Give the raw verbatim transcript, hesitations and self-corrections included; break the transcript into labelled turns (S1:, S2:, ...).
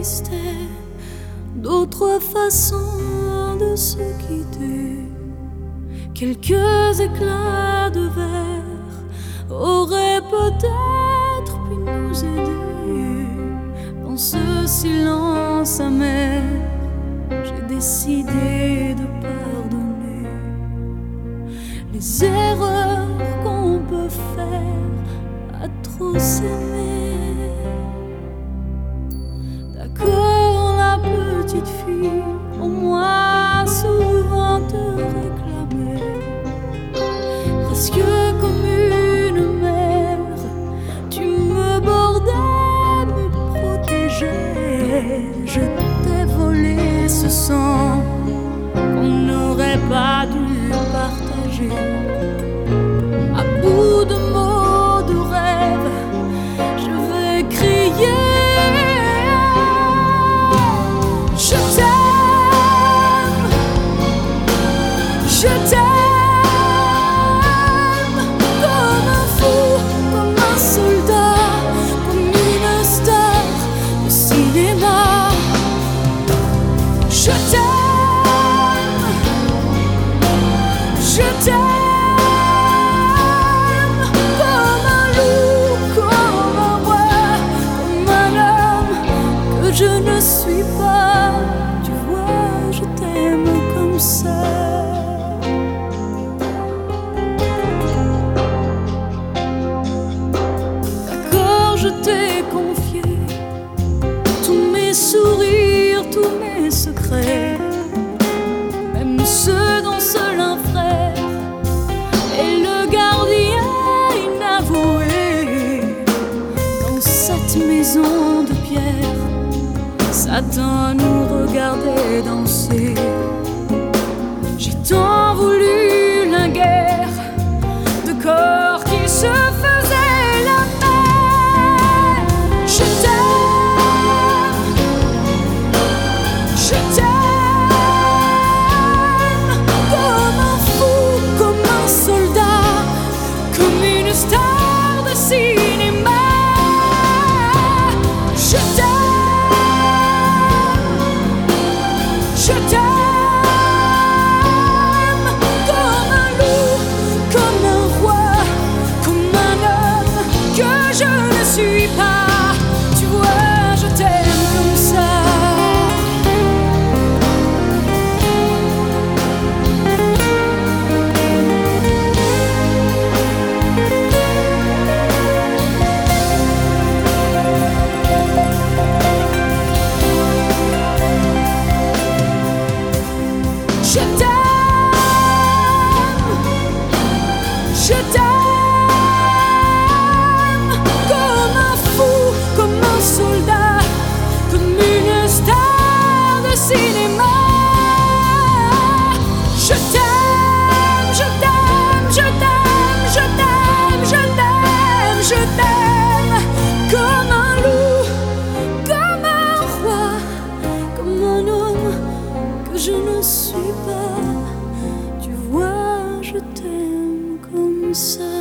S1: existait d'autres façons de se quitter. Quelques éclats de verre auraient peut-être pu nous aider. Dans ce silence amer, j'ai décidé de pardonner les erreurs qu'on peut faire à trop s'aimer. D'accord, la petite fille, au moins souvent te réclamait, presque comme une mère, tu me bordais, me protégeais. Je t'ai volé ce sang qu'on n'aurait pas dû partager. À bout de mots, de rêves, je vais crier. Je t'aime, je t'aime comme un fou, comme un soldat, comme une star de cinéma. Je t'aime, je t'aime comme un loup, comme un roi, comme un homme que je ne suis pas. Tu vois, je t'aime comme ça. D'accord, je t'ai confié tous mes sourires, tous mes secrets, même ceux dont seul un frère est le gardien inavoué. Dans cette maison de pierre, Satan nous regardait danser. J'ai tant voulu la guerre de corps qui se faisaient la paix. Je t'aime, je t'aime comme un fou, comme un soldat, comme une star de cinéma. Je t'aime, je t'aime comme un loup, comme un roi, comme un homme que je ne suis pas. Tu vois, je t'aime comme ça. Je t'aime, je t'aime comme un fou, comme un soldat, comme une star de cinéma. Je t'aime, je t'aime, je t'aime, je t'aime, je t'aime, je t'aime comme un loup, comme un roi, comme un homme que je ne suis pas. Tu vois, je t'aime comme ça.